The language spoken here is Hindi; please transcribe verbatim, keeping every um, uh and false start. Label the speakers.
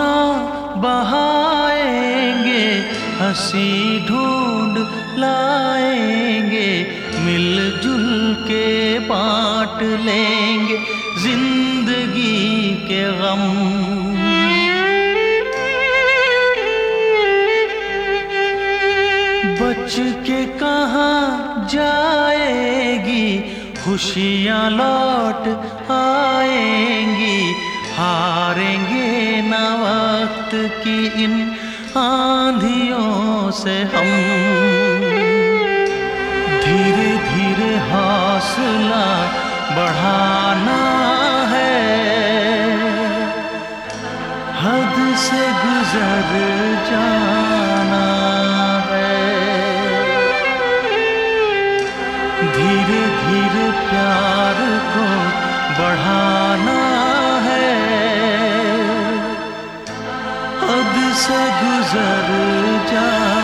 Speaker 1: आंसुना बहाएंगे, हंसी ढूंढ लाएंगे, मिलजुल के बांट लेंगे जिंदगी के गम। बच के कहाँ जाएगी खुशियाँ लौट आएंगी, हारेंगे न वक्त की इन आंधियों से हम। धीरे धीरे हौसला बढ़ाना है, हद से गुजर जाना है। धीरे धीरे प्यार को बढ़ाना है, हद से गुजर जाना।